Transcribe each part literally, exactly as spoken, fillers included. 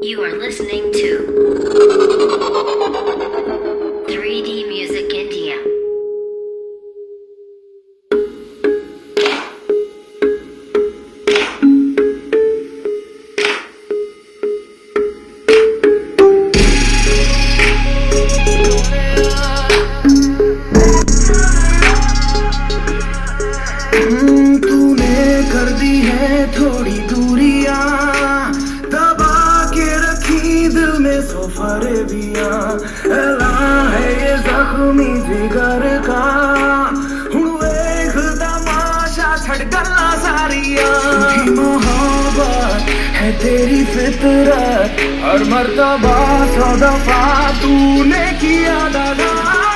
You are listening to three D Music India. तूने कर दी है थोड़ी दूरियां, दबा के रखी दिल में सफरदियां। ऐलान है ये जख्मी जिगर का, हुण वेख तमाशा छड़ गल्लां सारियां। झूठी मोहब्बत है तेरी फितरत, हर मर्तबा सौ दफा तूने किया दगा।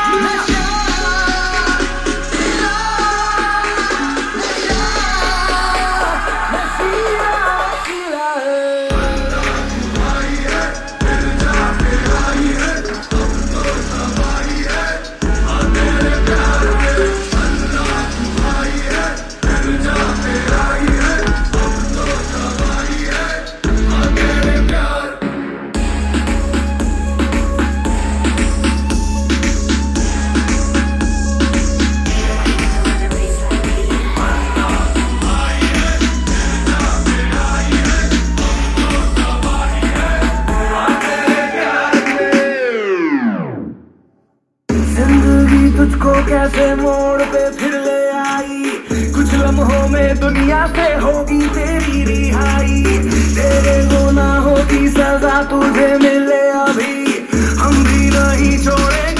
जिंदगी तुझको कैसे मोड़ पे फिर ले आई, कुछ लम्हों में दुनिया से होगी तेरी रिहाई। तेरे गुनाहों की सजा तुझे मिले अभी, हम भी नहीं छोड़े